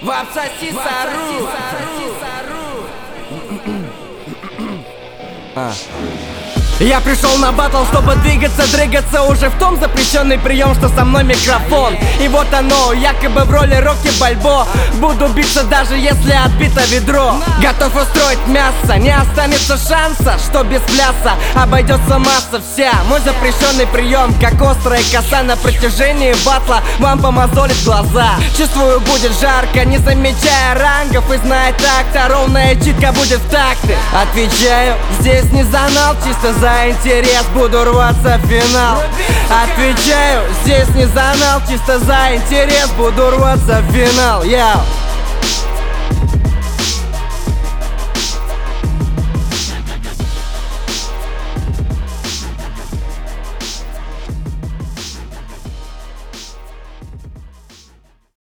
Вапсоси сару. Я пришел на батл, чтобы двигаться, дрыгаться уже в том запрещенный прием, что со мной микрофон. И вот оно, якобы в роли Рокки Бальбо. Буду биться даже если отбито ведро. Готов устроить мясо, не останется шанса, что без пляса обойдется масса вся. Мой запрещенный прием, как острая коса на протяжении батла, вам помазолит глаза. Чувствую, будет жарко, не замечая рангов. И зная так-то, ровная читка будет в такты. Отвечаю, здесь не занал, чисто за интерес буду рваться в финал. Отвечаю, здесь не занал, чисто за интерес буду рваться в финал. Яу.